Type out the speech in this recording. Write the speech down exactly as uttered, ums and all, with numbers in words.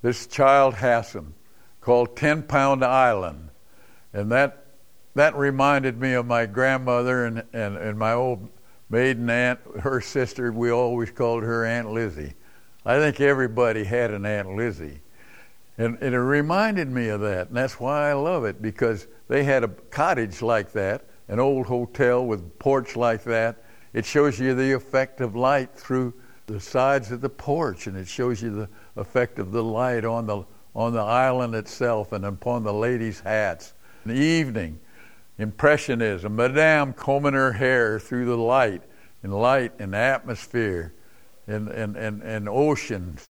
this child Hassan, called Ten Pound Island. And that that reminded me of my grandmother and, and, and my old maiden aunt, her sister. We always called her Aunt Lizzie. I think everybody had an Aunt Lizzie. And, and it reminded me of that, and that's why I love it, because they had a cottage like that, an old hotel with a porch like that. It shows you the effect of light through the sides of the porch, and it shows you the effect of the light on the on the island itself and upon the ladies' hats. In the evening, Impressionism, Madame combing her hair through the light, and light and atmosphere, and, and, and, and ocean.